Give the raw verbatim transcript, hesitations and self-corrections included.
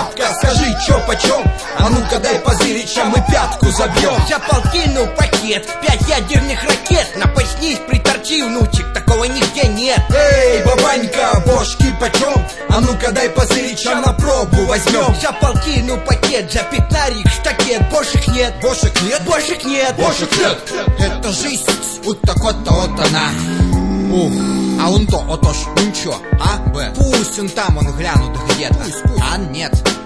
бабка, скажи, чё почем? А ну-ка дай позырить, ща мы пятку забьем. За полтину пакет, пять ядерных ракет. Напоснись, приторчи, внучек, такого нигде нет. Эй, бабанька, бошки почем? А ну-ка дай позырить, ща на пробу возьмем. За полтину пакет, за пятнарик штакет. Бошек нет, Бошек нет? бошек нет, Бошек нет. Это жизнь, вот так вот то вот она. Ух, а он то, отож, ну чё, а? Пусть он там, он глянут где-то. А нет,